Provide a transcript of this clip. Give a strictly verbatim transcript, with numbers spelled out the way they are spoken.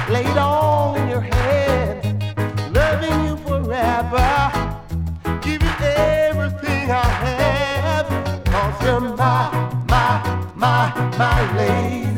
laid all in your hands, loving you forever, give you everything I have, cause you're my, my, my, my lady.